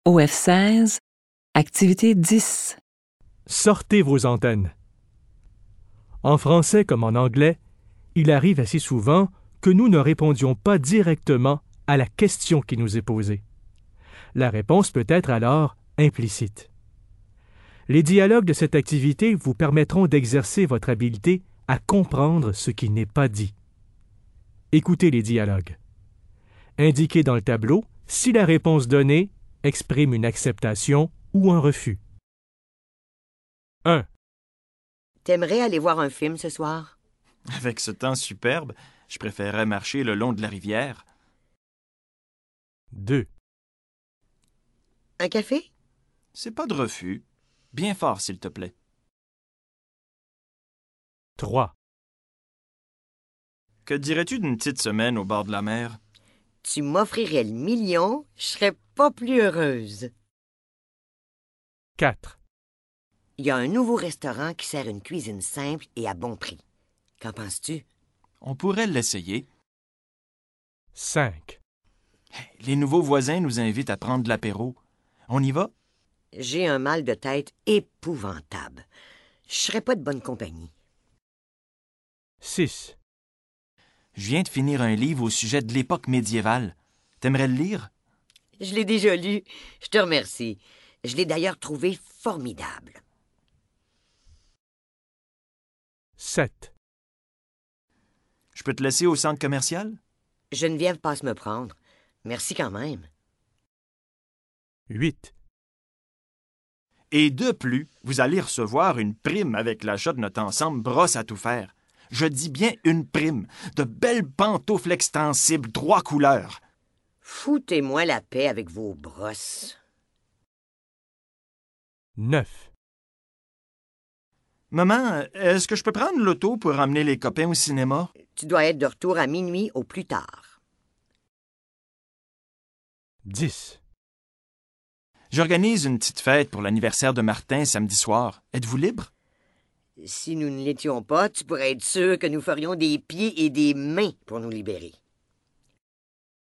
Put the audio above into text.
OF16, activité 10. Sortez vos antennes. En français comme en anglais, il arrive assez souvent que nous ne répondions pas directement à la question qui nous est posée. La réponse peut être alors implicite. Les dialogues de cette activité vous permettront d'exercer votre habileté à comprendre ce qui n'est pas dit. Écoutez les dialogues. Indiquez dans le tableau si la réponse donnée exprime une acceptation ou un refus. 1. T'aimerais aller voir un film ce soir? Avec ce temps superbe, je préférerais marcher le long de la rivière. 2. Un café? C'est pas de refus. Bien fort, s'il te plaît. 3. Que dirais-tu d'une petite semaine au bord de la mer? Tu m'offrirais le million, je serais pas plus heureuse. 4. Il y a un nouveau restaurant qui sert une cuisine simple et à bon prix. Qu'en penses-tu? On pourrait l'essayer. 5. Les nouveaux voisins nous invitent à prendre de l'apéro. On y va? J'ai un mal de tête épouvantable. Je serais pas de bonne compagnie. 6. Je viens de finir un livre au sujet de l'époque médiévale. T'aimerais le lire? Je l'ai déjà lu. Je te remercie. Je l'ai d'ailleurs trouvé formidable. 7. Je peux te laisser au centre commercial? Geneviève passe me prendre. Merci quand même. 8. Et de plus, vous allez recevoir une prime avec l'achat de notre ensemble brosse à tout faire. Je dis bien une prime. De belles pantoufles extensibles, 3 couleurs. Foutez-moi la paix avec vos brosses. 9. Maman, est-ce que je peux prendre l'auto pour emmener les copains au cinéma? Tu dois être de retour à minuit au plus tard. 10. J'organise une petite fête pour l'anniversaire de Martin samedi soir. Êtes-vous libre? Si nous ne l'étions pas, tu pourrais être sûr que nous ferions des pieds et des mains pour nous libérer.